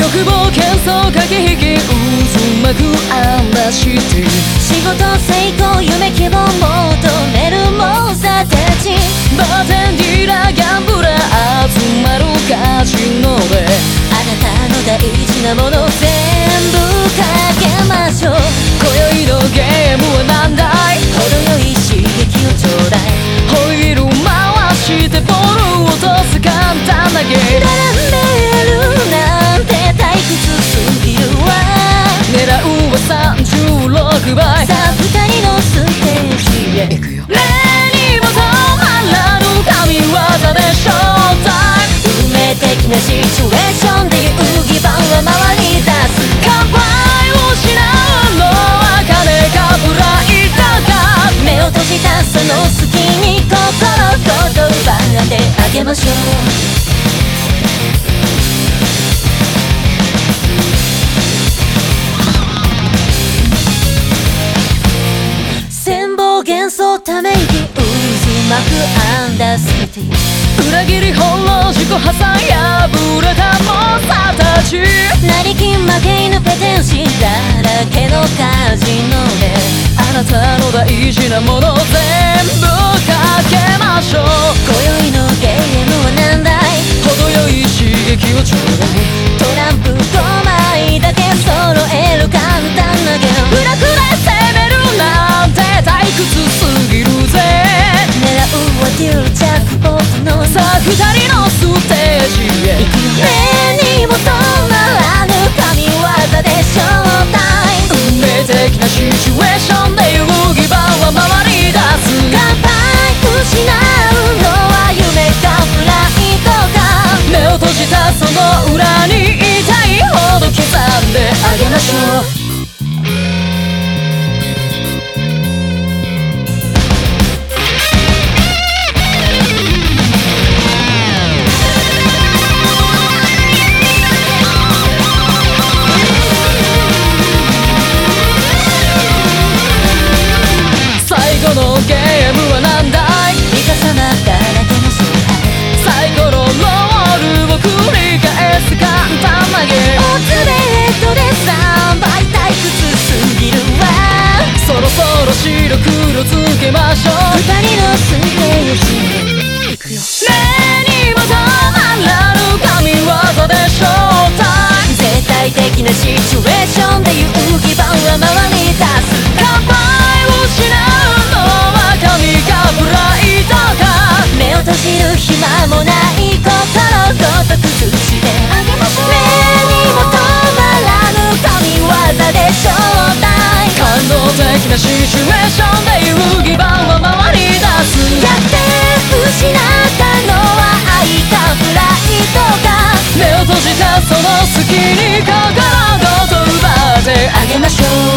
欲望喧騒駆け引き渦巻く嵐で仕事成功夢希望求める猛者たちバーテンディーラーギャンブラー集まるカジノであなたの大事なもの全部かけましょう今宵のゲームは何だい程よい刺激をちょうだいホイール回してボールを落とす簡単なゲーム並べるなんて退屈すぎるわ狙うは36倍さあ二人のステージへ行くよ例にも止まらぬ神業でショータイム運命的なシチュエーションで遊戯盤は回り出す乾杯を失うのは金かプライドか目を閉じたその隙に心ごと奪ってあげましょう幻想ため息渦巻くアンダーシティ裏切り翻弄自己破産破れたモンスターたち成金負け犬ペテン師だらけのカジノであなたの大事なもの全部かけましょう今宵のゲームは何だい程よい刺激をちょうだいトランプ5枚だけ揃える簡単なゲームフラフラ攻めるなんて退屈すぎるぜ狙うはデュージャックポットのさあ二人のステージへ目にも止まらぬ神業でショータイム運命的なシチュエーションで遊戯盤は回り出す乾杯失うのは夢かプライドか目を閉じたその裏に痛いほど刻んであげましょう最後のゲームは何だいイカサマだらけの勝敗サイコロロールを繰り返す簡単なゲームオツベッドで3倍退屈すぎるわそろそろ白黒つけましょう二人のステージへ行くよ例にも止まらぬ神業でショータイム絶対的なシチュエーションで遊戯盤は回り出す乾杯を失うのは神かプライドか目を閉じる暇もない心ごと崩してあげましょう目にも止まらぬ神業でショータイム感動的なシチュエーションで遊戯盤は回り出すやって失ったのは愛かプライドか目を閉じたその隙に心ごと奪ってあげましょう